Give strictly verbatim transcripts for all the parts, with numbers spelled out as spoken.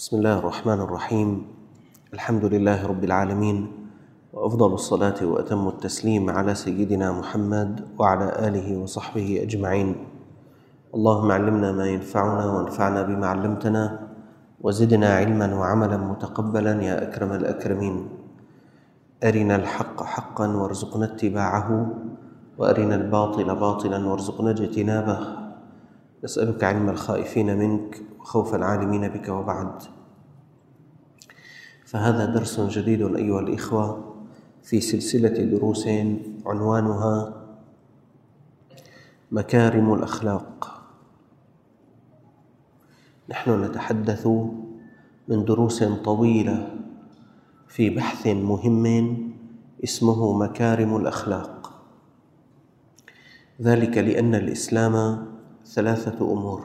بسم الله الرحمن الرحيم. الحمد لله رب العالمين، وأفضل الصلاة وأتم التسليم على سيدنا محمد وعلى آله وصحبه أجمعين. اللهم علمنا ما ينفعنا وانفعنا بما علمتنا وزدنا علما وعملا متقبلا يا أكرم الأكرمين. أرنا الحق حقا وارزقنا اتباعه، وأرنا الباطل باطلا وارزقنا اجتنابه. نسألك علم الخائفين منك وخوف العالمين بك، وبعد. فهذا درس جديد أيها الإخوة في سلسلة دروس عنوانها مكارم الأخلاق. نحن نتحدث من دروس طويلة في بحث مهم اسمه مكارم الأخلاق، ذلك لأن الإسلام ثلاثة أمور: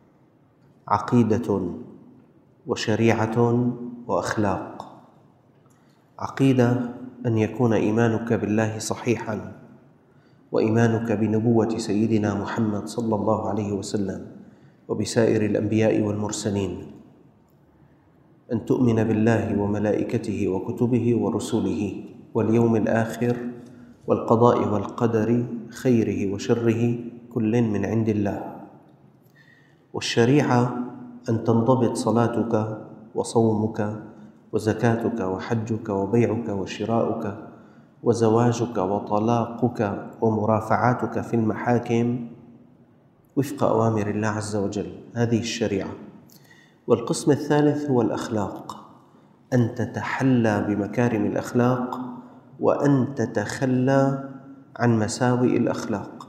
عقيدة وشريعة وأخلاق. عقيدة أن يكون إيمانك بالله صحيحا، وإيمانك بنبوة سيدنا محمد صلى الله عليه وسلم وبسائر الأنبياء والمرسلين، أن تؤمن بالله وملائكته وكتبه ورسله واليوم الآخر والقضاء والقدر خيره وشره كل من عند الله. والشريعة أن تنضبط صلاتك وصومك وزكاتك وحجك وبيعك وشراؤك وزواجك وطلاقك ومرافعاتك في المحاكم وفق أوامر الله عز وجل. هذه الشريعة. والقسم الثالث هو الأخلاق، أن تتحلى بمكارم الأخلاق وأن تتخلى عن مساوئ الأخلاق.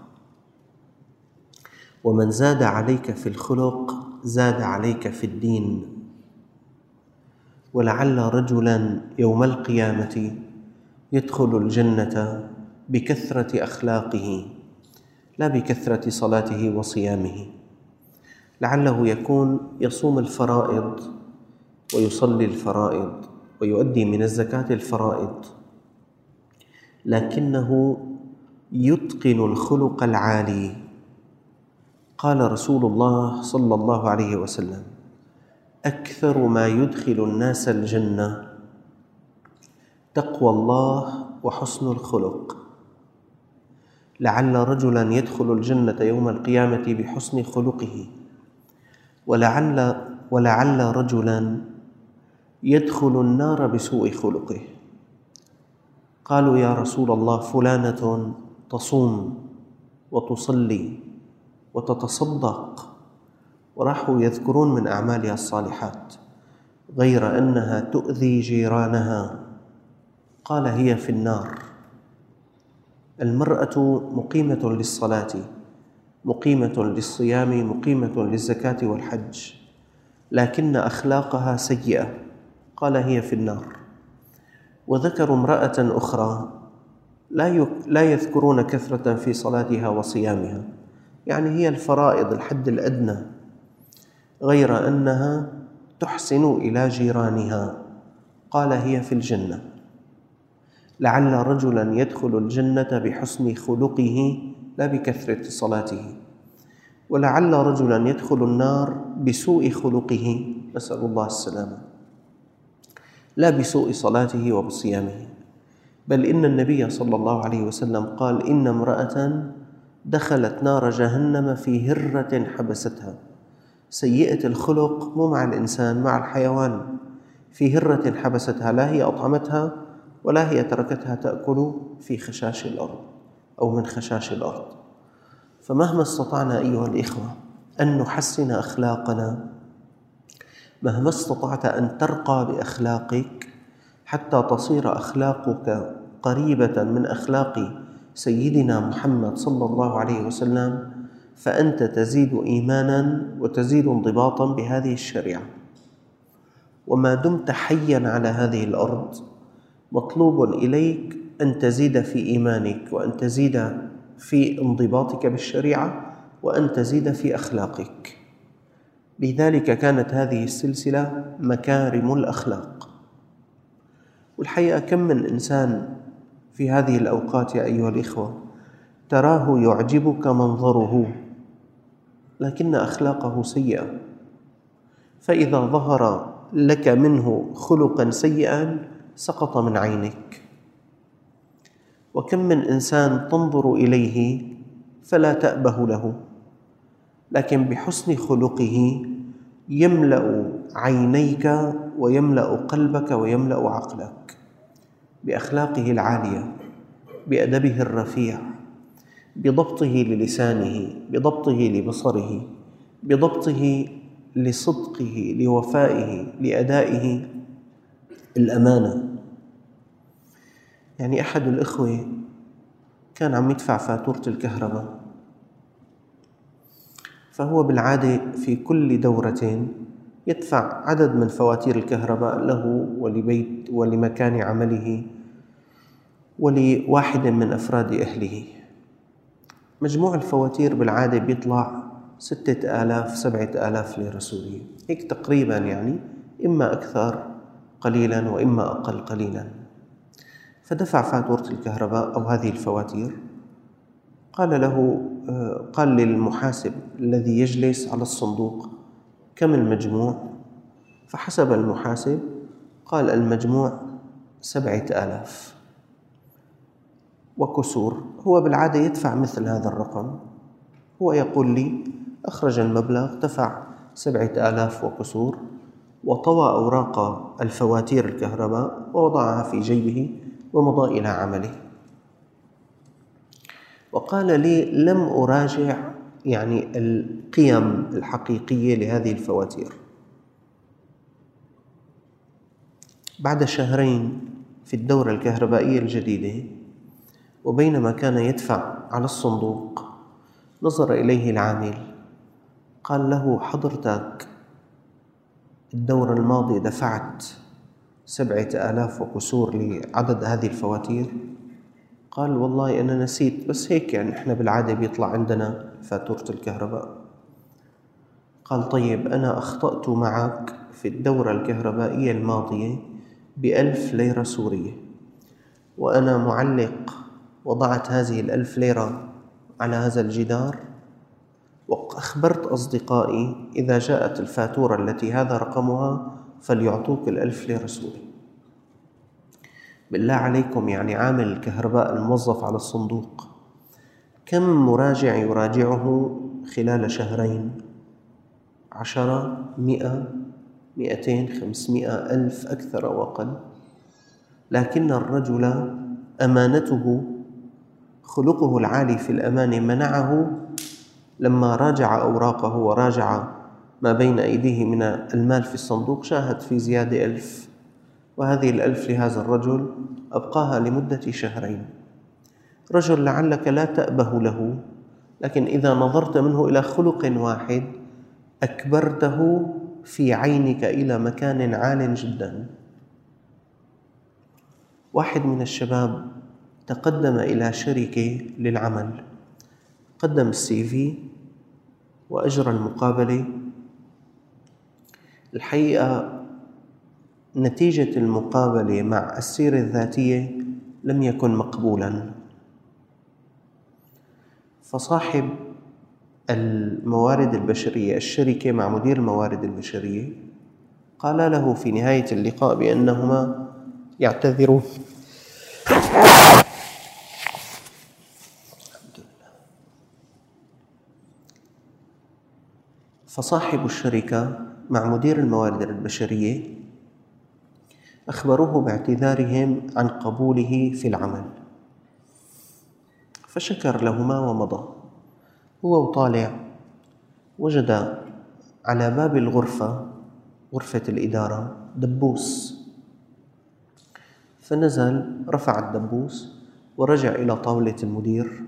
ومن زاد عليك في الخلق زاد عليك في الدين. ولعل رجلا يوم القيامة يدخل الجنة بكثرة أخلاقه لا بكثرة صلاته وصيامه. لعله يكون يصوم الفرائض ويصلي الفرائض ويؤدي من الزكاة الفرائض، لكنه يتقن الخلق العالي. قال رسول الله صلى الله عليه وسلم: أكثر ما يدخل الناس الجنة تقوى الله وحسن الخلق. لعل رجلا يدخل الجنة يوم القيامة بحسن خلقه، ولعل, ولعل رجلا يدخل النار بسوء خلقه. قالوا: يا رسول الله، فلانة تصوم وتصلي وتتصدق، وراحوا يذكرون من أعمالها الصالحات، غير أنها تؤذي جيرانها. قال: هي في النار. المرأة مقيمة للصلاة، مقيمة للصيام، مقيمة للزكاة والحج، لكن أخلاقها سيئة. قال: هي في النار. وذكروا امرأة أخرى لا يذكرون كثرة في صلاتها وصيامها، يعني هي الفرائض الحد الأدنى، غير أنها تحسن إلى جيرانها. قال: هي في الجنة. لعل رجلا يدخل الجنة بحسن خلقه لا بكثرة صلاته، ولعل رجلا يدخل النار بسوء خلقه، نسأل الله السلامة، لا بسوء صلاته وبصيامه. بل إن النبي صلى الله عليه وسلم قال: إن امرأة دخلت نار جهنم في هرة حبستها. سيئة الخلق مو مع الإنسان، مع الحيوان. في هرة حبستها، لا هي أطعمتها ولا هي تركتها تأكل في خشاش الأرض أو من خشاش الأرض. فمهما استطعنا أيها الإخوة أن نحسن أخلاقنا، مهما استطعت أن ترقى بأخلاقك حتى تصير أخلاقك قريبة من أخلاق سيدنا محمد صلى الله عليه وسلم، فأنت تزيد إيمانا وتزيد انضباطا بهذه الشريعة. وما دمت حيا على هذه الأرض مطلوب إليك أن تزيد في إيمانك، وأن تزيد في انضباطك بالشريعة، وأن تزيد في أخلاقك. لذلك كانت هذه السلسلة مكارم الأخلاق. والحقيقة كم من إنسان في هذه الأوقات يا أيها الإخوة تراه يعجبك منظره، لكن أخلاقه سيئة. فإذا ظهر لك منه خلقا سيئا سقط من عينك. وكم من إنسان تنظر إليه فلا تأبه له، لكن بحسن خلقه يملأ عينيك ويملأ قلبك ويملأ عقلك، بأخلاقه العالية، بأدبه الرفيع، بضبطه للسانه، بضبطه لبصره، بضبطه لصدقه، لوفائه، لأدائه الأمانة. يعني أحد الإخوة كان عم يدفع فاتورة الكهرباء، فهو بالعادة في كل دورة يدفع عدد من فواتير الكهرباء له ولبيت ولمكان عمله ولواحد من أفراد أهله. مجموع الفواتير بالعادة بيطلع ستة آلاف سبعة آلاف ليرة سورية، هيك تقريبا، يعني إما أكثر قليلا وإما أقل قليلا. فدفع فاتورة الكهرباء أو هذه الفواتير. قال له قال للمحاسب الذي يجلس على الصندوق: كم المجموع؟ فحسب المحاسب، قال: المجموع سبعة آلاف وكسور. هو بالعادة يدفع مثل هذا الرقم، هو يقول لي أخرج المبلغ، دفع سبعة آلاف وكسور، وطوى أوراق الفواتير الكهرباء ووضعها في جيبه ومضى إلى عمله. وقال لي: لم أراجع يعني القيم الحقيقية لهذه الفواتير. بعد شهرين في الدورة الكهربائية الجديدة، وبينما كان يدفع على الصندوق، نظر إليه العامل، قال له: حضرتك الدورة الماضية دفعت سبعة آلاف وكسور لعدد هذه الفواتير؟ قال: والله أنا نسيت، بس هيك يعني إحنا بالعادة بيطلع عندنا فاتورة الكهرباء. قال: طيب أنا أخطأت معك في الدورة الكهربائية الماضية بألف ليرة سورية، وأنا معلق وضعت هذه الألف ليرة على هذا الجدار، وأخبرت أصدقائي إذا جاءت الفاتورة التي هذا رقمها فليعطوك الألف ليرة سوري. بالله عليكم، يعني عامل الكهرباء الموظف على الصندوق كم مراجع يراجعه خلال شهرين؟ عشرة، مئة، مئتين، خمسمائة، ألف، أكثر أو أقل. لكن الرجل أمانته، خلقه العالي في الأمانة، منعه لما راجع أوراقه وراجع ما بين أيديه من المال في الصندوق، شاهد في زيادة ألف، وهذه الألف لهذا الرجل أبقاها لمدة شهرين. رجل لعلك لا تأبه له، لكن إذا نظرت منه إلى خلق واحد أكبرته في عينك إلى مكان عال جدا. واحد من الشباب تقدم إلى شركة للعمل، قدم السي في وأجرى المقابلة. الحقيقة نتيجة المقابلة مع السيرة الذاتية لم يكن مقبولا، فصاحب الموارد البشرية، الشركة مع مدير الموارد البشرية، قال له في نهاية اللقاء بأنهما يعتذرون. فصاحب الشركة مع مدير الموارد البشرية أخبروه باعتذارهم عن قبوله في العمل، فشكر لهما ومضى. هو وطالع وجد على باب الغرفة، غرفة الإدارة، دبوس، فنزل رفع الدبوس ورجع إلى طاولة المدير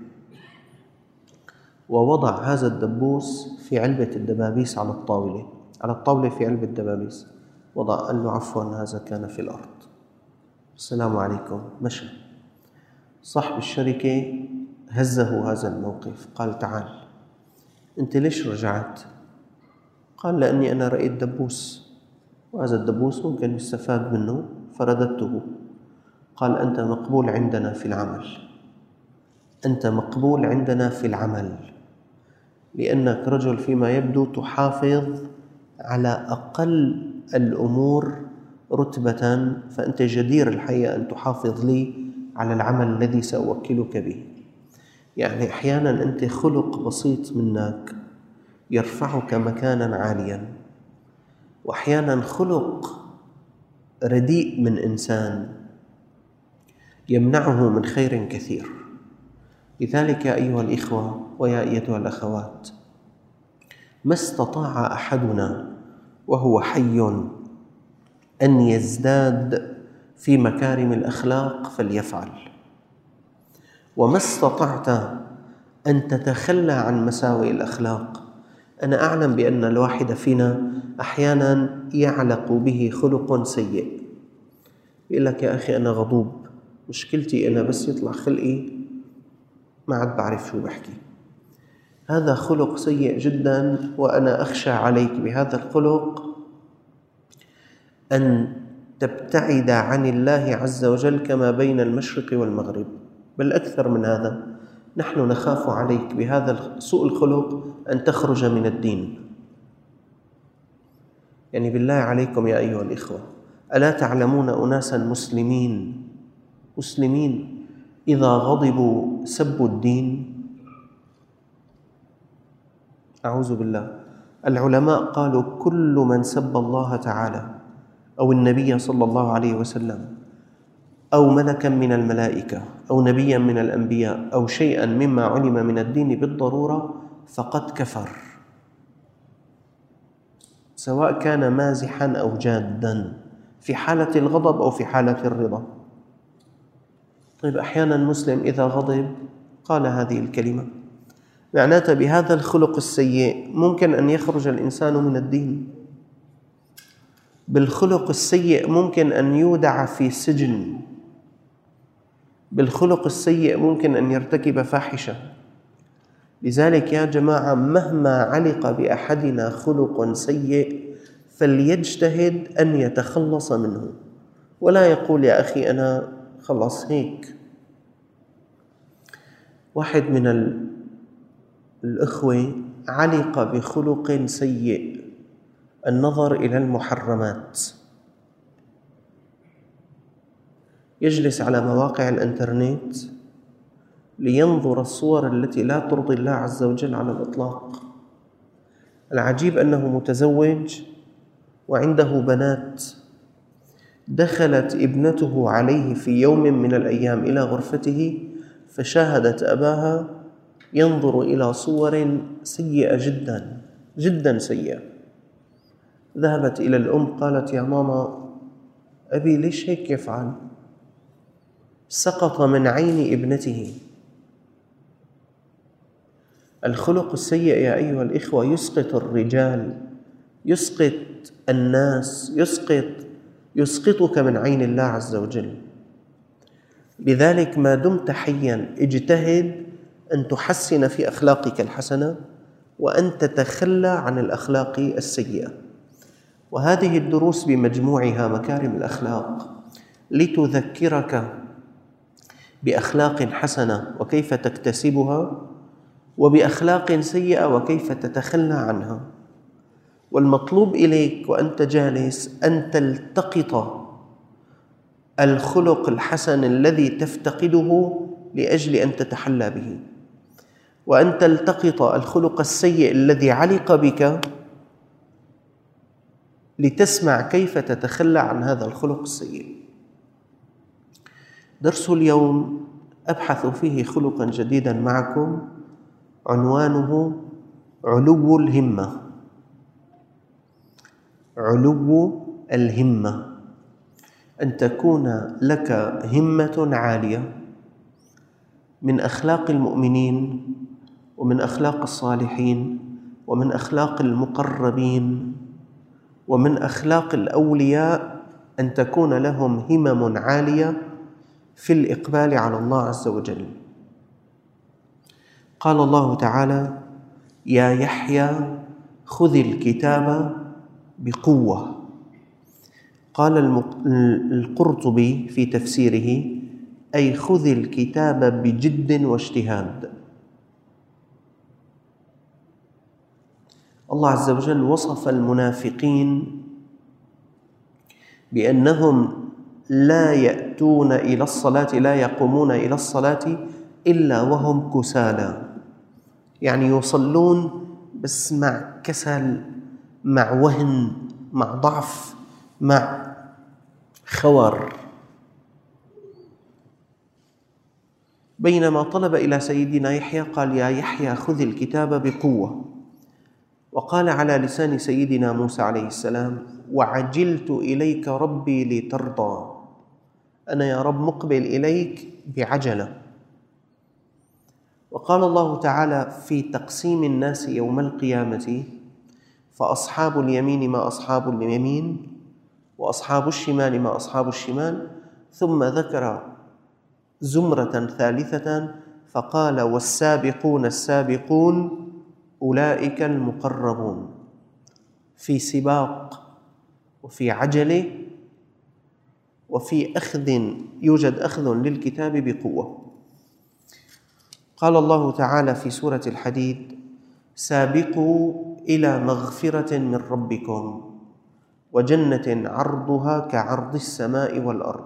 ووضع هذا الدبوس في علبة الدبابيس على الطاولة على الطاولة في علبة الدبابيس، وضع، قال له: عفوا هذا كان في الأرض، السلام عليكم، مشى. صاحب الشركة هزه هذا الموقف، قال: تعال، أنت ليش رجعت؟ قال: لأني أنا رأيت دبوس، وهذا الدبوس ممكن يستفاد منه فرددته. قال: أنت مقبول عندنا في العمل، أنت مقبول عندنا في العمل، لأنك رجل فيما يبدو تحافظ على أقل الأمور رتبة فأنت جدير الحقيقة أن تحافظ لي على العمل الذي سأوكلك به. يعني أحيانا أنت خلق بسيط منك يرفعك مكانا عاليا، وأحيانا خلق رديء من إنسان يمنعه من خير كثير. لذلك يا أيها الإخوة ويا أيتها الأخوات، ما استطاع أحدنا وهو حي أن يزداد في مكارم الأخلاق فليفعل، وما استطعت أن تتخلى عن مساوئ الأخلاق. أنا أعلم بأن الواحد فينا أحيانا يعلق به خلق سيء، يقول لك يا أخي أنا غضوب، مشكلتي أنا بس يطلع خلقي ما عاد بعرف شو بحكي. هذا خلق سيء جدا، وأنا أخشى عليك بهذا الخلق أن تبتعد عن الله عز وجل كما بين المشرق والمغرب، بل أكثر من هذا، نحن نخاف عليك بهذا سوء الخلق أن تخرج من الدين. يعني بالله عليكم يا أيها الإخوة، ألا تعلمون أناسا مسلمين مسلمين إذا غضبوا سبوا الدين؟ أعوذ بالله. العلماء قالوا كل من سب الله تعالى أو النبي صلى الله عليه وسلم أو ملكا من الملائكة أو نبيا من الأنبياء أو شيئا مما علم من الدين بالضرورة فقد كفر، سواء كان مازحا أو جادا، في حالة الغضب أو في حالة الرضا. طيب أحيانا مسلم إذا غضب قال هذه الكلمة، معناته بهذا الخلق السيء ممكن أن يخرج الإنسان من الدين. بالخلق السيء ممكن أن يودع في سجن، بالخلق السيء ممكن أن يرتكب فاحشة. لذلك يا جماعة، مهما علق بأحدنا خلق سيء فليجتهد أن يتخلص منه، ولا يقول يا أخي أنا خلص هيك. واحد من الأخوة علق بخلق سيء، النظر إلى المحرمات. يجلس على مواقع الإنترنت لينظر الصور التي لا ترضي الله عز وجل على الإطلاق. العجيب أنه متزوج وعنده بنات. دخلت ابنته عليه في يوم من الأيام إلى غرفته فشاهدت أباها ينظر إلى صور سيئة جدا جدا سيئة. ذهبت إلى الأم قالت يا ماما أبي ليش هيك يفعل؟ سقط من عين ابنته. الخلق السيء يا أيها الإخوة يسقط الرجال، يسقط الناس، يسقط يسقطك من عين الله عز وجل. لذلك ما دمت حيا اجتهد أن تحسن في أخلاقك الحسنة وأن تتخلى عن الأخلاق السيئة. وهذه الدروس بمجموعها مكارم الأخلاق لتذكرك بأخلاق حسنة وكيف تكتسبها، وبأخلاق سيئة وكيف تتخلى عنها. والمطلوب إليك وأنت جالس أن تلتقط الخلق الحسن الذي تفتقده لأجل أن تتحلى به، وأن تلتقط الخلق السيء الذي علق بك لتسمع كيف تتخلى عن هذا الخلق السيء. درس اليوم أبحث فيه خلقا جديدا معكم، عنوانه علو الهمة. علو الهمة، أن تكون لك همة عالية. من أخلاق المؤمنين ومن أخلاق الصالحين ومن أخلاق المقربين ومن أخلاق الأولياء أن تكون لهم همم عالية في الإقبال على الله عز وجل. قال الله تعالى يا يحيى خذ الكتاب بقوة. قال القرطبي في تفسيره أي خذ الكتاب بجد واجتهاد. الله عز وجل وصف المنافقين بأنهم لا يأتون إلى الصلاة، لا يقومون إلى الصلاة إلا وهم كسالى، يعني يصلون بس مع كسل، مع وهن، مع ضعف، مع خور. بينما طلب إلى سيدنا يحيى قال: يا يحيى خذ الكتاب بقوة. وقال على لسان سيدنا موسى عليه السلام: وعجلت إليك ربي لترضى، أنا يا رب مقبل إليك بعجلة. وقال الله تعالى في تقسيم الناس يوم القيامة: فأصحاب اليمين ما أصحاب اليمين، وأصحاب الشمال ما أصحاب الشمال. ثم ذكر زمرة ثالثة فقال: والسابقون السابقون أولئك المقربون. في سباق وفي عجلة وفي أخذ، يوجد أخذ للكتاب بقوة. قال الله تعالى في سورة الحديد: سابقوا إلى مغفرة من ربكم وجنة عرضها كعرض السماء والأرض.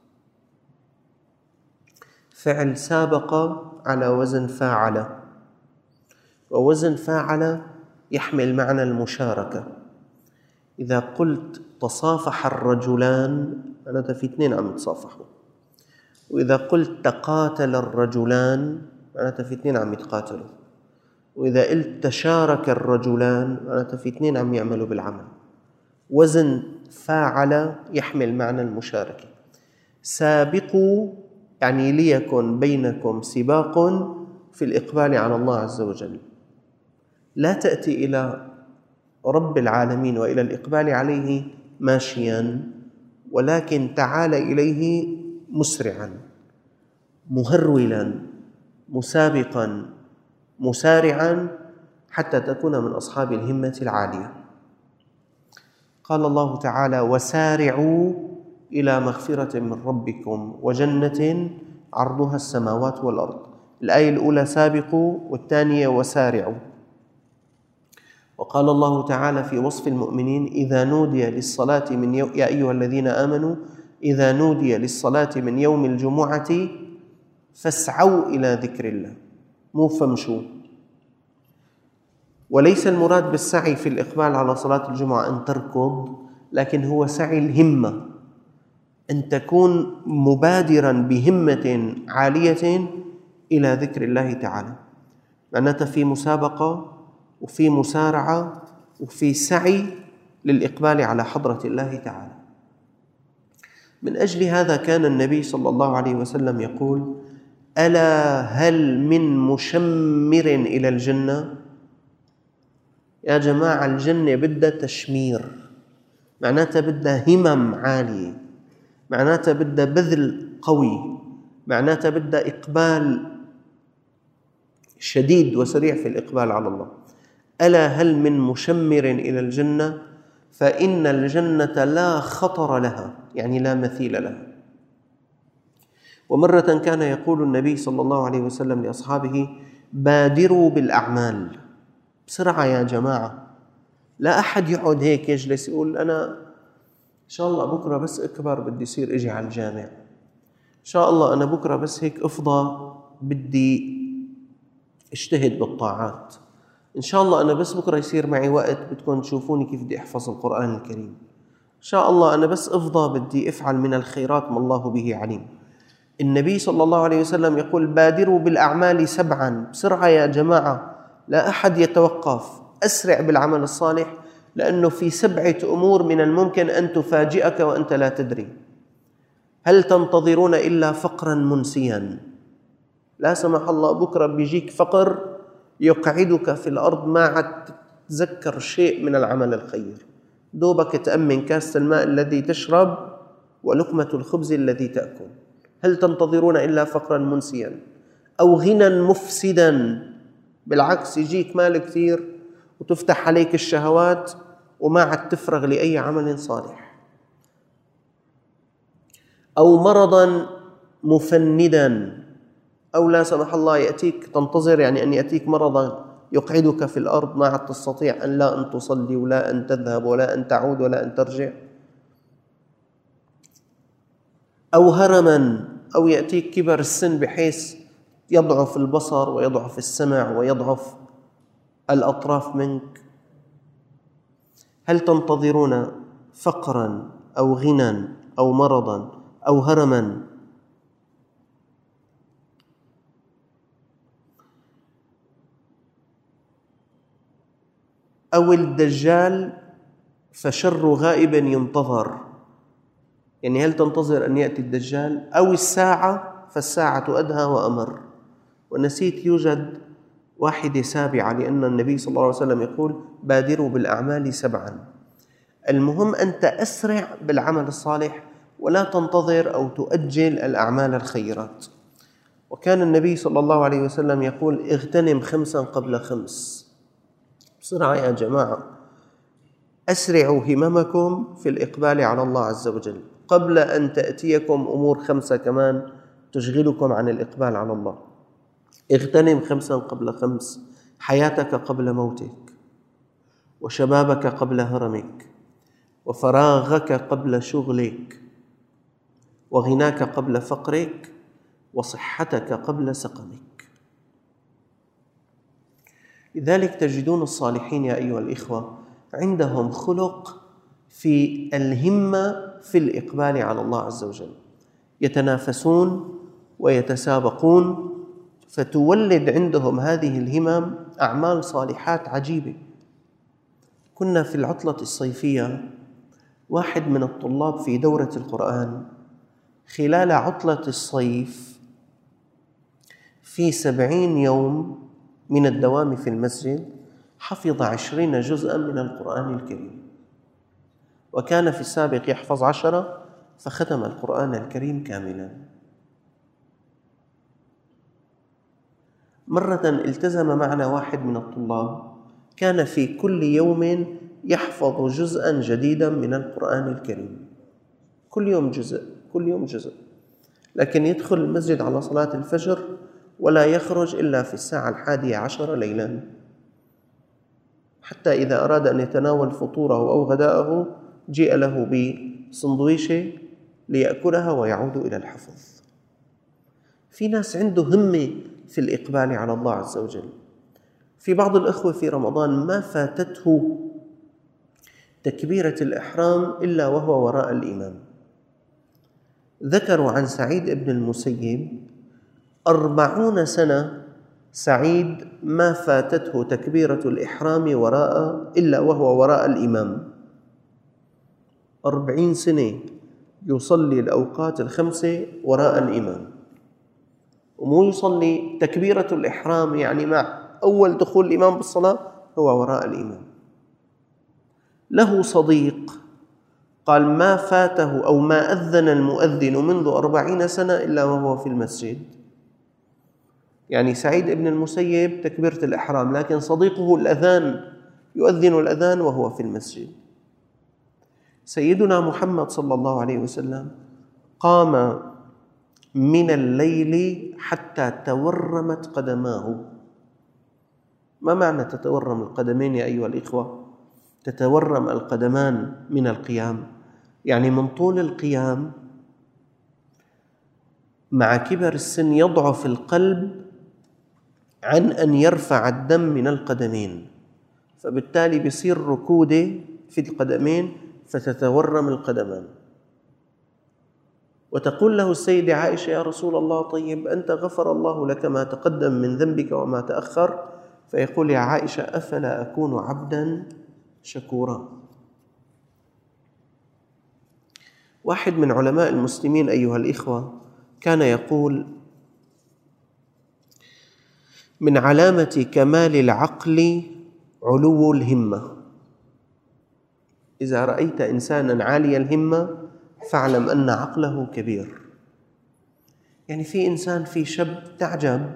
فعل سابق على وزن فاعل، ووزن فاعل يحمل معنى المشاركة. إذا قلت تصافح الرجلان معناتها في اثنين عم يتصافحوا، وإذا قلت تقاتل الرجلان معناتها في اثنين عم يتقاتلوا، وإذا قلت تشارك الرجلان معناتها في اثنين عم يعملوا بالعمل. وزن فاعل يحمل معنى المشاركة. سابقوا يعني ليكن بينكم سباق في الإقبال على الله عز وجل. لا تأتي إلى رب العالمين وإلى الإقبال عليه ماشيا، ولكن تعال إليه مسرعا، مهرولا، مسابقا، مسارعا، حتى تكون من أصحاب الهمة العالية. قال الله تعالى: وسارعوا إلى مغفرة من ربكم وجنة عرضها السماوات والأرض. الآية الأولى سابقوا، والثانية وسارعوا. وقال الله تعالى في وصف المؤمنين: إذا نودي للصلاة من يوم يا أيها الذين آمنوا إذا نودي للصلاة من يوم الجمعة فاسعوا إلى ذكر الله، مو فامشوا. وليس المراد بالسعي في الإقبال على صلاة الجمعة أن تركض، لكن هو سعي الهمة، أن تكون مبادراً بهمة عالية إلى ذكر الله تعالى. معناتها في مسابقة وفي مسارعة وفي سعي للإقبال على حضرة الله تعالى. من أجل هذا كان النبي صلى الله عليه وسلم يقول: ألا هل من مشمر إلى الجنة؟ يا جماعة، الجنة بدها تشمير، معناتها بدها همم عالية، معناتها بدها بذل قوي، معناتها بدها إقبال شديد وسريع في الإقبال على الله. ألا هل من مشمر إلى الجنة؟ فإن الجنة لا خطر لها، يعني لا مثيل لها. ومرة كان يقول النبي صلى الله عليه وسلم لأصحابه: بادروا بالأعمال، بسرعة يا جماعة. لا أحد يقعد هيك يجلس يقول: أنا إن شاء الله بكرة بس أكبر بدي يصير إجي على الجامع، إن شاء الله أنا بكرة بس هيك أفضى بدي اجتهد بالطاعات، إن شاء الله أنا بس بكرة يصير معي وقت بدكم تشوفوني كيف بدي أحفظ القرآن الكريم، إن شاء الله أنا بس أفضى بدي أفعل من الخيرات ما الله به عليم. النبي صلى الله عليه وسلم يقول: بادروا بالأعمال سبعا، بسرعة يا جماعة، لا أحد يتوقف، أسرع بالعمل الصالح، لأنه في سبعة أمور من الممكن أن تفاجئك وأنت لا تدري. هل تنتظرون إلا فقرا منسيا؟ لا سمح الله بكرة بيجيك فقر يقعدك في الأرض، ما عاد تتذكر شيء من العمل الخير، دوبك تأمن كاسة الماء الذي تشرب ولقمة الخبز الذي تأكل. هل تنتظرون إلا فقرا منسيا أو غنى مفسدا؟ بالعكس، يجيك مال كثير وتفتح عليك الشهوات وما عاد تفرغ لأي عمل صالح. أو مرضا مفندا، أو لا سمح الله يأتيك، تنتظر يعني أن يأتيك مرضا يقعدك في الأرض، ما عاد تستطيع أن لا أن تصلي ولا أن تذهب ولا أن تعود ولا أن ترجع. أو هرما، أو يأتيك كبر السن بحيث يضعف البصر ويضعف السمع ويضعف الأطراف منك. هل تنتظرون فقرا أو غنى أو مرضا أو هرما أو الدجال فشر غائب ينتظر؟ يعني هل تنتظر أن يأتي الدجال أو الساعة فالساعة أدهى وأمر؟ ونسيت يوجد واحدة سابعة، لأن النبي صلى الله عليه وسلم يقول بادروا بالأعمال سبعا. المهم أنت أسرع بالعمل الصالح ولا تنتظر أو تؤجل الأعمال الخيرات. وكان النبي صلى الله عليه وسلم يقول اغتنم خمسا قبل خمس. بسرعة يا جماعة، أسرعوا هممكم في الإقبال على الله عز وجل قبل أن تأتيكم أمور خمسة كمان تشغلكم عن الإقبال على الله. اغتنم خمسا قبل خمس: حياتك قبل موتك، وشبابك قبل هرمك، وفراغك قبل شغلك، وغناك قبل فقرك، وصحتك قبل سقمك. لذلك تجدون الصالحين يا أيها الإخوة عندهم خلق في الهمة في الإقبال على الله عز وجل، يتنافسون ويتسابقون، فتولد عندهم هذه الهمم أعمال صالحات عجيبة. كنا في العطلة الصيفية، واحد من الطلاب في دورة القرآن خلال عطلة الصيف في سبعين يوم من الدوام في المسجد حفظ عشرين جزءا من القرآن الكريم، وكان في السابق يحفظ عشرة فختم القرآن الكريم كاملا. مرة التزم معنا واحد من الطلاب كان في كل يوم يحفظ جزءا جديدا من القرآن الكريم، كل يوم جزء كل يوم جزء، لكن يدخل المسجد على صلاة الفجر ولا يخرج إلا في الساعة الحادية عشر ليلا، حتى إذا أراد أن يتناول فطوره أو غداءه جيء له بسندويشة ليأكلها ويعود إلى الحفظ. في ناس عنده همة في الإقبال على الله عز وجل. في بعض الأخوة في رمضان ما فاتته تكبيرة الإحرام إلا وهو وراء الإمام. ذكروا عن سعيد بن المسيب أربعون سنة سعيد ما فاتته تكبيرة الإحرام وراء إلا وهو وراء الإمام. أربعين سنة يصلي الأوقات الخمسة وراء الإمام، ومو يصلي تكبيرة الإحرام يعني مع أول دخول الإمام بالصلاة هو وراء الإمام. له صديق قال ما فاته أو ما أذن المؤذن منذ أربعين سنة إلا وهو في المسجد. يعني سعيد بن المسيب تكبيرة الإحرام، لكن صديقه الأذان يؤذن الأذان وهو في المسجد. سيدنا محمد صلى الله عليه وسلم قام من الليل حتى تورمت قدماه. ما معنى تتورم القدمين يا أيها الإخوة؟ تتورم القدمان من القيام، يعني من طول القيام مع كبر السن يضعف القلب عن أن يرفع الدم من القدمين، فبالتالي بيصير ركودة في القدمين فتتورم القدمان. وتقول له السيدة عائشة يا رسول الله طيب أنت غفر الله لك ما تقدم من ذنبك وما تأخر، فيقول يا عائشة أفلا أكون عبدا شكورا. واحد من علماء المسلمين أيها الإخوة كان يقول من علامة كمال العقل علو الهمة. إذا رأيت إنسانا عالي الهمة فاعلم أن عقله كبير. يعني في إنسان في شاب تعجب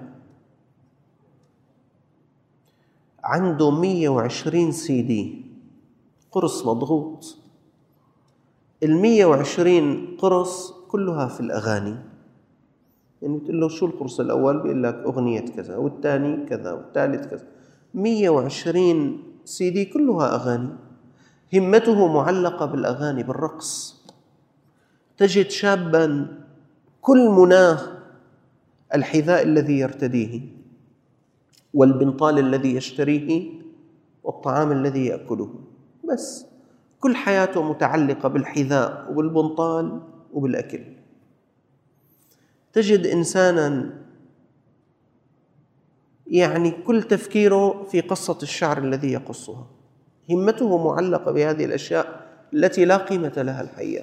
عنده مئة وعشرين سي دي قرص مضغوط، المئة وعشرين قرص كلها في الأغاني. يعني بتقول له شو القرص الأول؟ بيقول لك أغنية كذا، والثاني كذا، والثالث كذا. مئة وعشرين سي دي كلها أغاني، همته معلقة بالأغاني بالرقص. تجد شابا كل مناه الحذاء الذي يرتديه، والبنطال الذي يشتريه، والطعام الذي يأكله. بس كل حياته متعلقة بالحذاء وبالبنطال وبالأكل. تجد إنسانا يعني كل تفكيره في قصة الشعر الذي يقصها، همته معلقة بهذه الأشياء التي لا قيمة لها الحقيقة،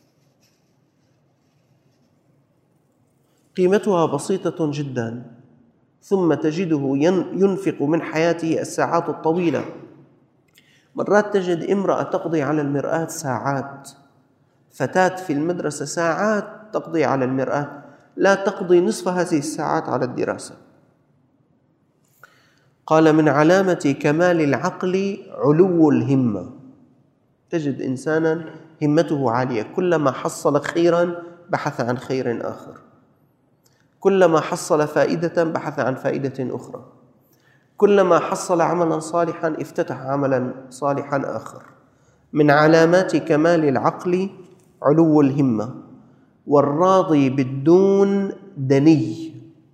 قيمتها بسيطة جدا، ثم تجده ينفق من حياته الساعات الطويلة. مرات تجد امرأة تقضي على المرآة ساعات، فتاة في المدرسة ساعات تقضي على المرآة، لا تقضي نصف هذه الساعات على الدراسة. قال: من علامة كمال العقل علو الهمة. تجد إنسانا همته عالية، كلما حصل خيرا بحث عن خير آخر، كلما حصل فائدة بحث عن فائدة أخرى، كلما حصل عملا صالحا افتتح عملا صالحا آخر. من علامات كمال العقل علو الهمة. والراضي بالدون دني،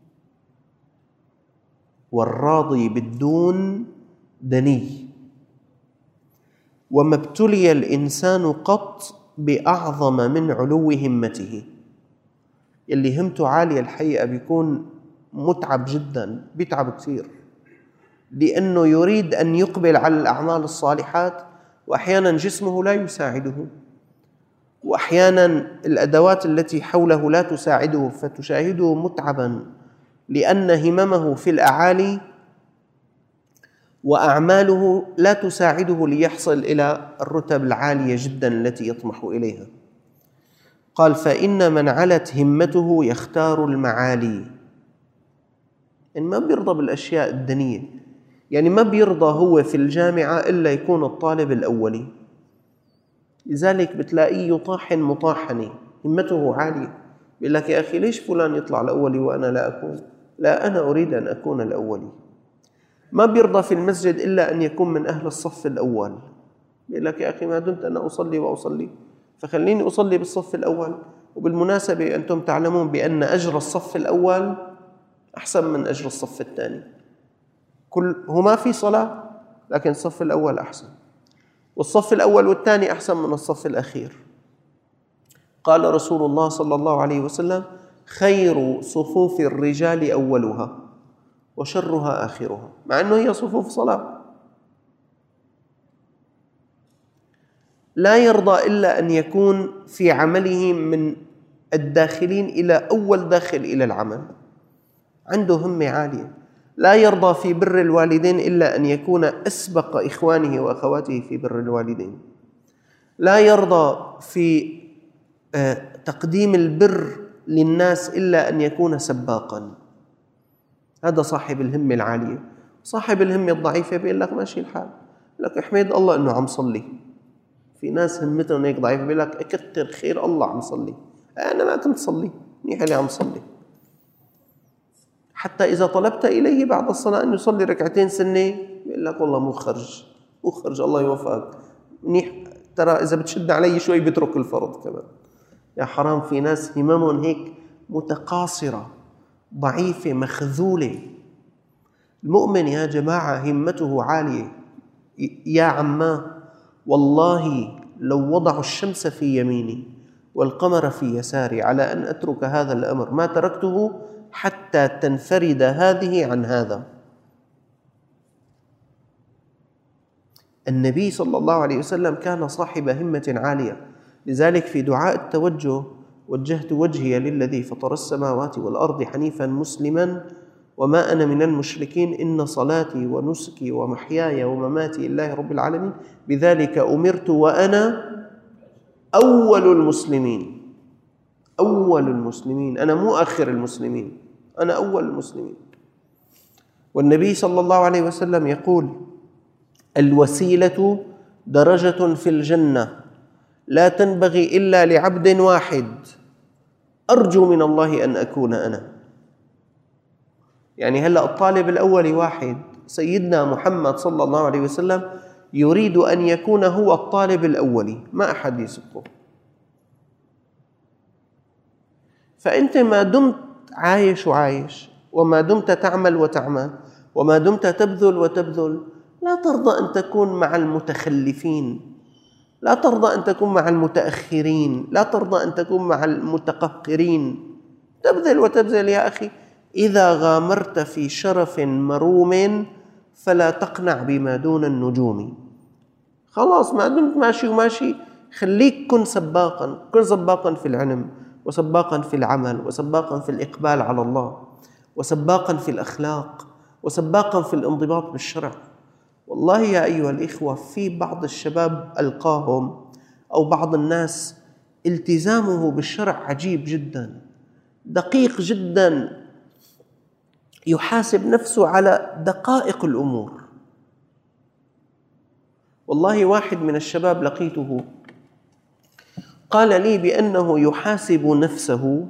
والراضي بالدون دني. وما ابتلي الإنسان قط بأعظم من علو همته. اللي همته عالية الحقيقة بيكون متعب جدا، بيتعب كثير، لأنه يريد أن يقبل على الأعمال الصالحات، وأحيانا جسمه لا يساعده، وأحيانا الأدوات التي حوله لا تساعده، فتشاهده متعبا لأن هممه في الأعالي، وأعماله لا تساعده ليحصل إلى الرتب العالية جدا التي يطمح إليها. قال: فإن من علت همته يختار المعالي. إن ما بيرضى بالأشياء الدنية، يعني ما بيرضى هو في الجامعة إلا يكون الطالب الأولي، لذلك بتلاقيه يطاحن مطاحنة، همته عالية، بيقول لك: يا أخي ليش فلان يطلع الأولي وأنا لا أكون؟ لا، أنا أريد أن أكون الأولي. ما بيرضى في المسجد إلا أن يكون من أهل الصف الأول، بيقول لك: يا أخي ما دمت أنا أصلي وأصلي فخليني أصلي بالصف الأول. وبالمناسبة أنتم تعلمون بأن أجر الصف الأول أحسن من أجر الصف الثاني. كل هما في صلاة، لكن الصف الأول أحسن، والصف الأول والثاني أحسن من الصف الأخير. قال رسول الله صلى الله عليه وسلم: خير صفوف الرجال أولها وشرها آخرها، مع أنه هي صفوف صلاة. لا يرضى إلا أن يكون في عمله من الداخلين إلى أول داخل إلى العمل، عنده همة عالية. لا يرضى في بر الوالدين إلا أن يكون أسبق إخوانه وأخواته في بر الوالدين. لا يرضى في تقديم البر للناس إلا أن يكون سباقا. هذا صاحب الهمة العالية. صاحب الهمة الضعيفة بيقول لك ماشي الحال، لك احمد الله أنه عم صلي. في ناس همتهم هيك ضعيفة بيقول لك اكتر خير الله عم صلي، أنا ما كنت صلي، منيح اللي عم صلي. حتى إذا طلبت إليه بعد الصلاة أن يصلي ركعتين سنة بيقول لك والله مو خرج مو خرج، الله يوفقك، منيح، ترى إذا بتشد علي شوي بترك الفرض كمان. يا حرام، في ناس هممهم هيك متقاصرة ضعيفة مخذولة. المؤمن يا جماعة همته عالية. يا عماه، والله لو وضعوا الشمس في يميني والقمر في يساري على أن أترك هذا الأمر ما تركته حتى تنفرد هذه عن هذا. النبي صلى الله عليه وسلم كان صاحب همة عالية، لذلك في دعاء التوجه: وجهت وجهي للذي فطر السماوات والأرض حنيفا مسلما وما أنا من المشركين إن صلاتي ونسكي ومحياي ومماتي لله رب العالمين بذلك أمرت وأنا أول المسلمين. أول المسلمين، أنا مو آخر المسلمين، أنا أول المسلمين. والنبي صلى الله عليه وسلم يقول: الوسيلة درجة في الجنة لا تنبغي إلا لعبد واحد أرجو من الله أن أكون أنا. يعني هلأ الطالب الأول واحد، سيدنا محمد صلى الله عليه وسلم يريد أن يكون هو الطالب الأولي، ما أحد يسبقه. فأنت ما دمت عايش وعايش، وما دمت تعمل وتعمل، وما دمت تبذل وتبذل، لا ترضى أن تكون مع المتخلفين، لا ترضى أن تكون مع المتأخرين، لا ترضى أن تكون مع المتقهقرين. تبذل وتبذل يا أخي. إذا غامرت في شرف مروم فلا تقنع بما دون النجوم. خلاص ما دمت ماشي وماشي، خليك كن سباقا، كن سباقا في العلم، وسباقا في العمل، وسباقا في الإقبال على الله، وسباقا في الأخلاق، وسباقا في الانضباط بالشرع. والله يا أيها الإخوة، في بعض الشباب ألقاهم أو بعض الناس التزامه بالشرع عجيب جدا، دقيق جدا، يحاسب نفسه على دقائق الأمور. والله واحد من الشباب لقيته قال لي بأنه يحاسب نفسه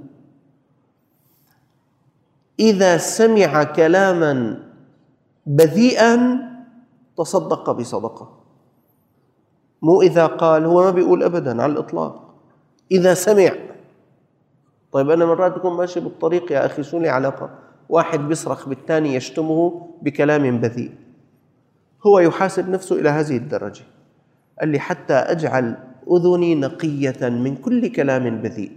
إذا سمع كلاما بذيئا تصدق بصدقة. مو إذا قال، هو ما بيقول أبدا على الإطلاق، إذا سمع. طيب أنا مرات أكون ماشي بالطريق يا أخي، شو لي علاقة؟ واحد بيصرخ بالثاني يشتمه بكلام بذيء، هو يحاسب نفسه إلى هذه الدرجة. قال لي حتى أجعل أذني نقية من كل كلام بذيء.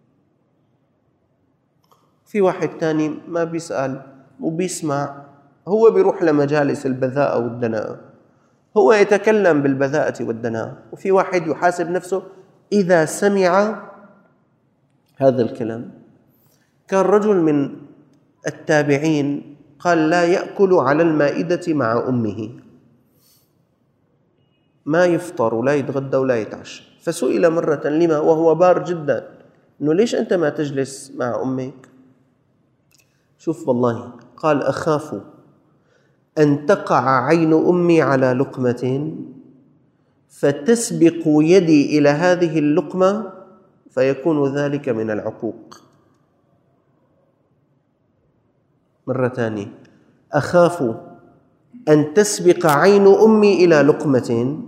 في واحد تاني ما بيسأل وبيسمع، هو بيروح لمجالس البذاءة والدناءة، هو يتكلم بالبذاءة والدناءة. وفي واحد يحاسب نفسه إذا سمع هذا الكلام. كان رجل من التابعين قال لا يأكل على المائدة مع أمه، ما يفطر ولا يتغدى ولا يتعشى. فسئل مرة لما، وهو بار جدا، إنه ليش أنت ما تجلس مع أمك؟ شوف والله، قال أخاف أن تقع عين أمي على لقمة فتسبق يدي إلى هذه اللقمة فيكون ذلك من العقوق. مرة ثانية، أخاف أن تسبق عين أمي إلى لقمة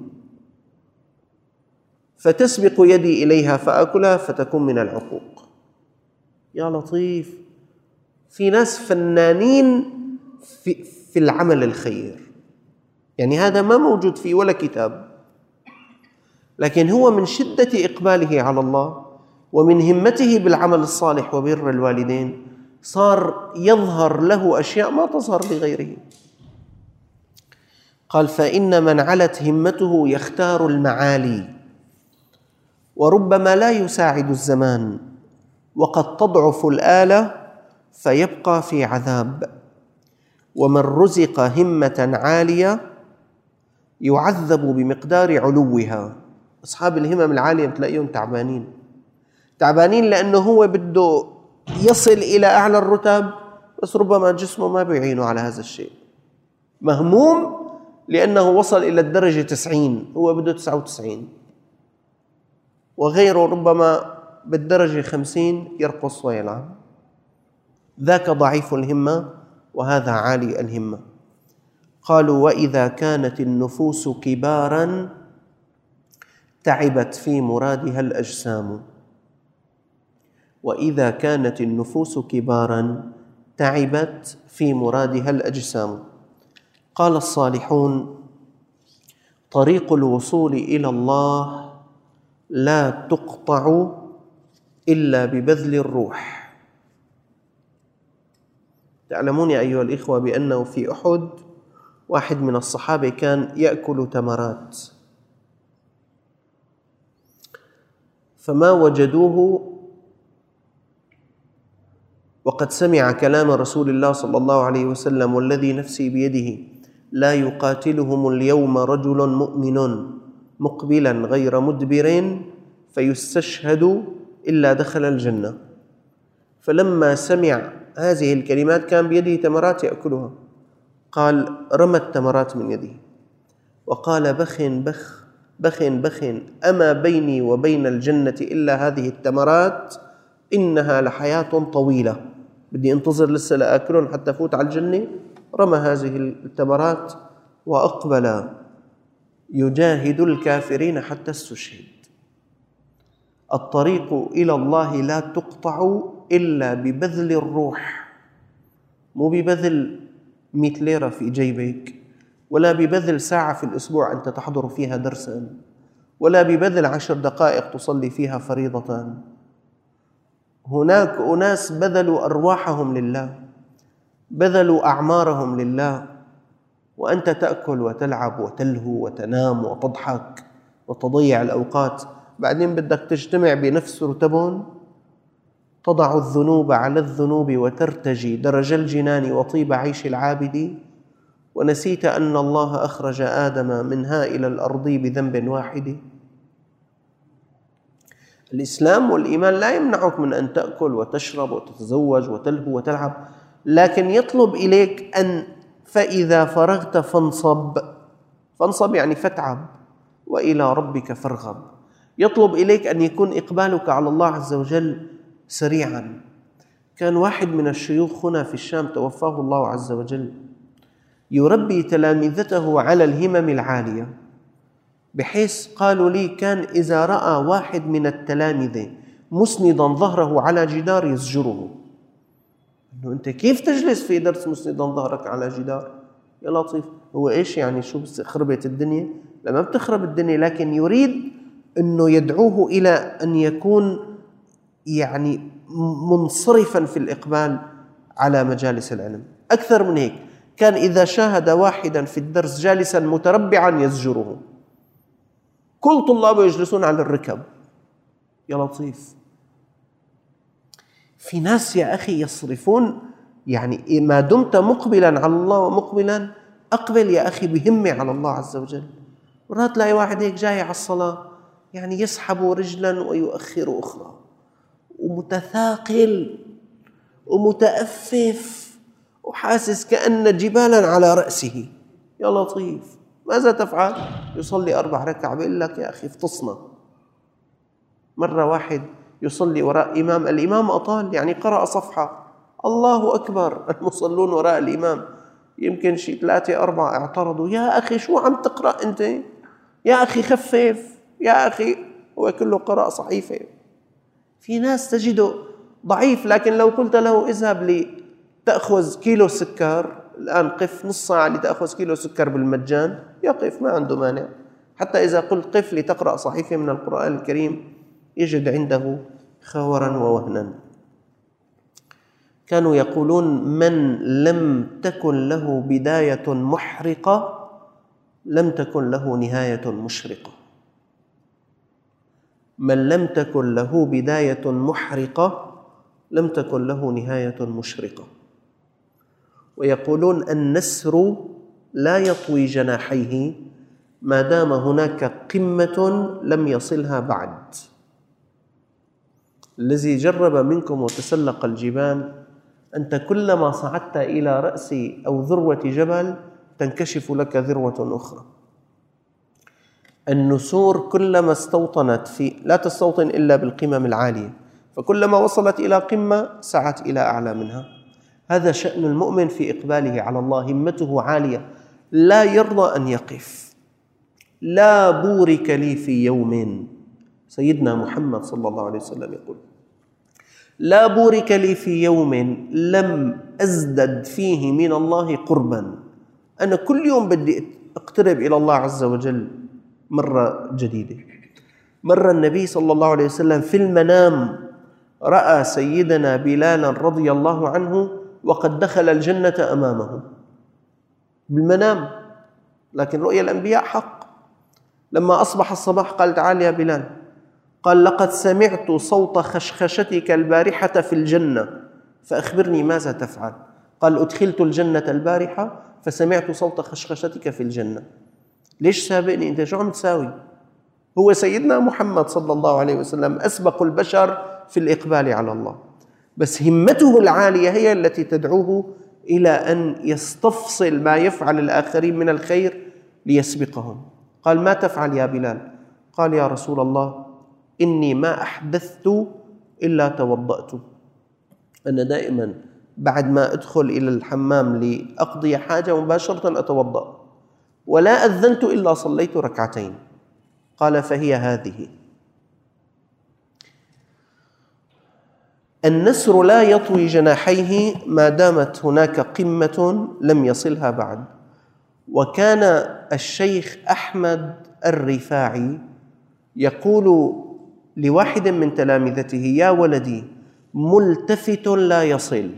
فتسبق يدي إليها فأكلها فتكون من العقوق. يا لطيف، في ناس فنانين في, في العمل الخير، يعني هذا ما موجود في ولا كتاب، لكن هو من شدة إقباله على الله ومن همته بالعمل الصالح وبر الوالدين صار يظهر له أشياء ما تظهر لغيره. قال فإن من علت همته يختار المعالي، وربما لا يساعد الزمان، وقد تضعف الآلة فيبقى في عذاب. ومن رزق همة عالية يعذب بمقدار علوها. أصحاب الهمم العالية بتلاقيهم تعبانين، تعبانين لأنه هو بده يصل إلى أعلى الرتب، بس ربما جسمه ما بيعينه على هذا الشيء. مهموم لأنه وصل إلى الدرجة تسعين، هو بده تسعة وتسعين، وغيره ربما بالدرجة خمسين يرقص ويلعب. ذاك ضعيف الهمة وهذا عالي الهمة. قالوا وإذا كانت النفوس كباراً تعبت في مرادها الأجسام. وإذا كانت النفوس كباراً تعبت في مرادها الأجسام. قال الصالحون طريق الوصول إلى الله لا تقطع إلا ببذل الروح. تعلمون يا أيها الإخوة بأنه في أحد واحد من الصحابة كان يأكل تمرات، فما وجدوه وقد سمع كلام رسول الله صلى الله عليه وسلم والذي نفسي بيده لا يقاتلهم اليوم رجل مؤمن مقبلا غير مدبر فيستشهد إلا دخل الجنة. فلما سمع هذه الكلمات كان بيده تمرات يأكلها، قال رمى التمرات من يده وقال بخ بخ بخ بخ أما بيني وبين الجنة إلا هذه التمرات إنها لحياة طويلة، بدي انتظر لسه لآكلهم حتى فوت على الجنة. رمى هذه التمرات وأقبل يجاهد الكافرين حتى استشهد. الطريق إلى الله لا تقطع إلا ببذل الروح، مو ببذل مئة ليرة في جيبك، ولا ببذل ساعة في الأسبوع أنت تحضر فيها درسا، ولا ببذل عشر دقائق تصلي فيها فريضة. هناك أناس بذلوا أرواحهم لله، بذلوا أعمارهم لله، وأنت تأكل وتلعب وتلهو وتنام وتضحك وتضيع الأوقات. بعدين بدك تجتمع بنفس رتب، تضع الذنوب على الذنوب وترتجي درج الجنان وطيب عيش العابد، ونسيت أن الله أخرج آدم منها إلى الأرض بذنب واحد. الإسلام والإيمان لا يمنعك من أن تأكل وتشرب وتتزوج وتلهو وتلعب، لكن يطلب إليك أن فإذا فرغت فانصب. فانصب يعني فتعب، وإلى ربك فارغب. يطلب إليك أن يكون إقبالك على الله عز وجل سريعا. كان واحد من الشيوخ هنا في الشام توفاه الله عز وجل يربي تلامذته على الهمم العالية، بحيث قالوا لي كان إذا رأى واحد من التلامذة مسندا ظهره على جدار يزجره. إنه أنت كيف تجلس في درس مسندا ظهرك على جدار؟ يا لطيف، هو إيش يعني؟ شو بس خربت الدنيا؟ لما بتخرب الدنيا، لكن يريد أنه يدعوه إلى أن يكون يعني منصرفا في الإقبال على مجالس العلم. أكثر من هيك، كان إذا شاهد واحدا في الدرس جالسا متربعا يزجره. كل طلابه يجلسون على الركب. يا لطيف، في ناس يا أخي يصرفون، يعني ما دمت مقبلا على الله ومقبلا، أقبل يا أخي بهمة على الله عز وجل. مرات تلاقي واحد هيك جاي على الصلاة يعني يسحب رجلا ويؤخر أخرى، ومتثاقل ومتأفف وحاسس كأن جبالا على رأسه. يا لطيف، ماذا تفعل؟ يصلي أربع ركع. بيقول لك يا أخي افتصنا. مرة واحد يصلي وراء إمام، الإمام أطال يعني قرأ صفحة، الله أكبر، المصلون وراء الإمام يمكن شي ثلاثة أربعة اعترضوا، يا أخي شو عم تقرأ أنت؟ يا أخي خفف، يا أخي هو كله قرأ صحيفة. في ناس تجده ضعيف، لكن لو قلت له اذهب لي تأخذ كيلو سكر الآن، قف نص ساعة لتأخذ كيلو سكر بالمجان، يقف، ما عنده مانع. حتى إذا قلت قف لتقرأ صحيفة من القرآن الكريم يجد عنده خورا ووهنا. كانوا يقولون من لم تكن له بداية محرقة لم تكن له نهاية مشرقة. من لم تكن له بداية محرقة لم تكن له نهاية مشرقة. ويقولون النسر لا يطوي جناحيه ما دام هناك قمة لم يصلها بعد. الذي جرب منكم وتسلق الجبال، أنت كلما صعدت إلى رأس أو ذروة جبل تنكشف لك ذروة أخرى. النسور كلما استوطنت في لا تستوطن إلا بالقمم العالية، فكلما وصلت إلى قمة سعت إلى أعلى منها. هذا شأن المؤمن في إقباله على الله، همته عالية، لا يرضى أن يقف. لا بورك لي في يوم، سيدنا محمد صلى الله عليه وسلم يقول لا بورك لي في يوم لم أزدد فيه من الله قربا. أنا كل يوم بدي أقترب إلى الله عز وجل مرة جديدة. مر النبي صلى الله عليه وسلم في المنام رأى سيدنا بلالا رضي الله عنه وقد دخل الجنة أمامه بالمنام، لكن رؤيا الأنبياء حق. لما أصبح الصباح قال تعال يا بلال، قال لقد سمعت صوت خشخشتك البارحة في الجنة فأخبرني ماذا تفعل. قال أدخلت الجنة البارحة فسمعت صوت خشخشتك في الجنة. ليش سابقني أنت؟ شو عم تساوي؟ هو سيدنا محمد صلى الله عليه وسلم أسبق البشر في الإقبال على الله، بس همته العالية هي التي تدعوه إلى أن يستفصل ما يفعل الآخرين من الخير ليسبقهم. قال ما تفعل يا بلال؟ قال يا رسول الله إني ما أحدثت إلا توضأت. أنا دائما بعد ما أدخل إلى الحمام لأقضي حاجة مباشرة أتوضأ، ولا أذنت إلا صليت ركعتين. قال فهي هذه. النسر لا يطوي جناحيه ما دامت هناك قمة لم يصلها بعد. وكان الشيخ أحمد الرفاعي يقول لواحد من تلامذته: يا ولدي، ملتفت لا يصل،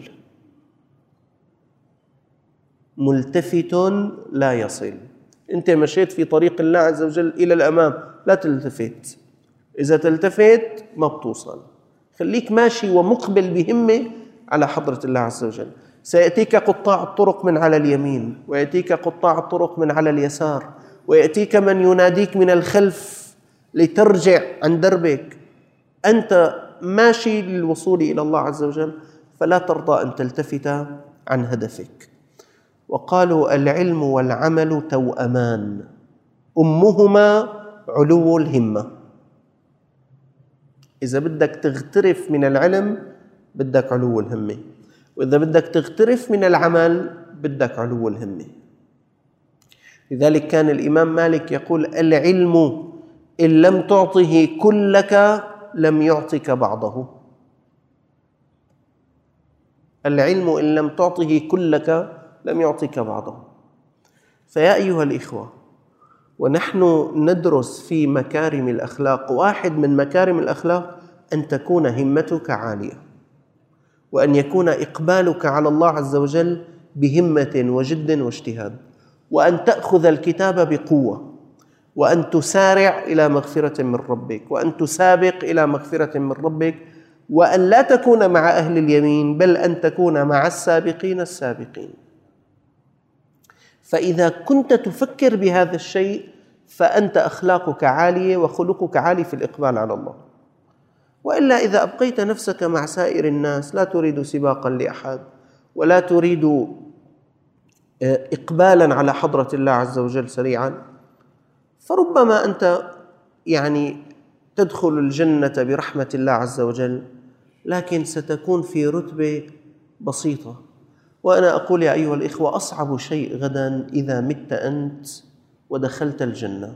ملتفت لا يصل. أنت مشيت في طريق الله عز وجل إلى الأمام، لا تلتفت. إذا تلتفت ما بتوصل. خليك ماشي ومقبل بهمة على حضرة الله عز وجل. سيأتيك قطاع الطرق من على اليمين، ويأتيك قطاع الطرق من على اليسار، ويأتيك من يناديك من الخلف لترجع عن دربك. أنت ماشي للوصول إلى الله عز وجل، فلا ترضى أن تلتفت عن هدفك. وقالوا: العلم والعمل توأمان، أمهما علو الهمة. إذا بدك تغترف من العلم بدك علو الهمة، وإذا بدك تغترف من العمل بدك علو الهمة. لذلك كان الإمام مالك يقول: العلم إن لم تعطه كلك لم يعطك بعضه. العلم إن لم تعطه كلك لم يعطك بعضه. فيا أيها الإخوة، ونحن ندرس في مكارم الأخلاق، واحد من مكارم الأخلاق أن تكون همتك عالية، وأن يكون إقبالك على الله عز وجل بهمة وجد واجتهاد، وأن تأخذ الكتاب بقوة، وأن تسارع إلى مغفرة من ربك، وأن تسابق إلى مغفرة من ربك، وأن لا تكون مع أهل اليمين، بل أن تكون مع السابقين السابقين. فإذا كنت تفكر بهذا الشيء فأنت أخلاقك عالية وخلقك عالي في الإقبال على الله. وإلا إذا أبقيت نفسك مع سائر الناس، لا تريد سباقا لأحد، ولا تريد إقبالا على حضرة الله عز وجل سريعا، فربما أنت يعني تدخل الجنة برحمة الله عز وجل، لكن ستكون في رتبة بسيطة. وأنا أقول يا أيها الإخوة، أصعب شيء غدا إذا مت أنت ودخلت الجنة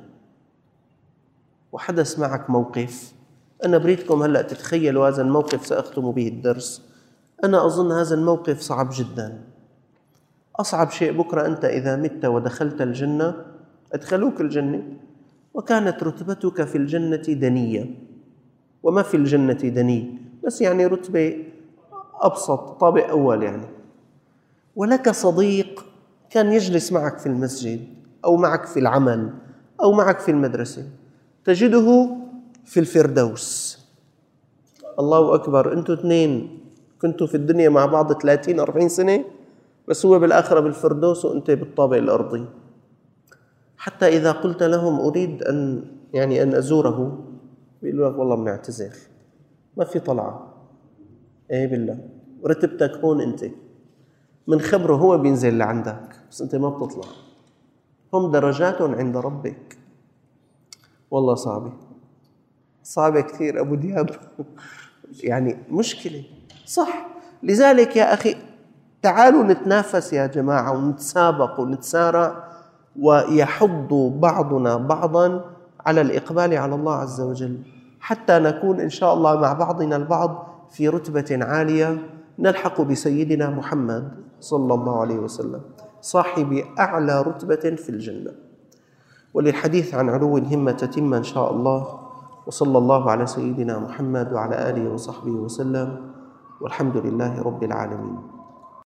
وحدث معك موقف. أنا بريدكم هلأ تتخيلوا هذا الموقف، سأختم به الدرس. أنا أظن هذا الموقف صعب جدا. أصعب شيء بكرة أنت إذا مت ودخلت الجنة، أدخلوك الجنة وكانت رتبتك في الجنة دنية، وما في الجنة دني، بس يعني رتبة أبسط، طابق أول يعني. ولك صديق كان يجلس معك في المسجد أو معك في العمل أو معك في المدرسة، تجده في الفردوس. الله أكبر، أنتوا اثنين كنتوا في الدنيا مع بعض ثلاثين أربعين سنة، بس هو بالآخرة بالفردوس وأنت بالطابق الأرضي. حتى إذا قلت لهم أريد أن يعني أن أزوره، بيقولوا لك والله بنعتذر، ما في طلعة. إيه بالله، رتبتك هون أنت، من خبره هو بينزل لعندك، بس أنت ما بتطلع. هم درجات عند ربك. والله صعبة صعبة كثير أبو دياب. يعني مشكلة صح. لذلك يا أخي تعالوا نتنافس يا جماعة، ونتسابق ونتسارع، ويحض بعضنا بعضا على الإقبال على الله عز وجل، حتى نكون إن شاء الله مع بعضنا البعض في رتبة عالية نلحق بسيدنا محمد صلى الله عليه وسلم، صاحب أعلى رتبة في الجنة. وللحديث عن علو الهمة تتم إن شاء الله. وصلى الله على سيدنا محمد وعلى آله وصحبه وسلم، والحمد لله رب العالمين.